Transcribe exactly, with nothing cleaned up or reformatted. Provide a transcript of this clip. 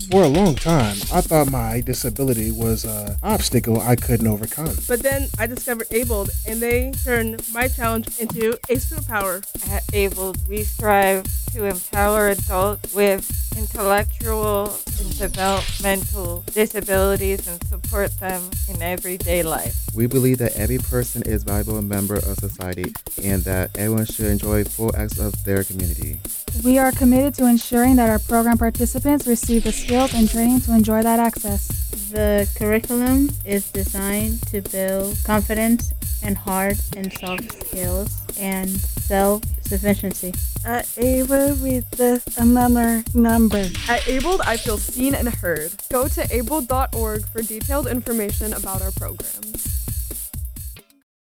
For a long time, I thought my disability was an obstacle I couldn't overcome. But then I discovered Abled, and they turned my challenge into a superpower. At Abled, we strive to empower adults with intellectual and developmental disabilities and support them in everyday life. We believe that every person is a valuable member of society and that everyone should enjoy full access of their community. We are committed to ensuring that our program participants receive the skills and training to enjoy that access. The curriculum is designed to build confidence and hard and soft skills and self-sufficiency. At Abled, we just another number. At Abled, I feel seen and heard. Go to abled dot org for detailed information about our programs.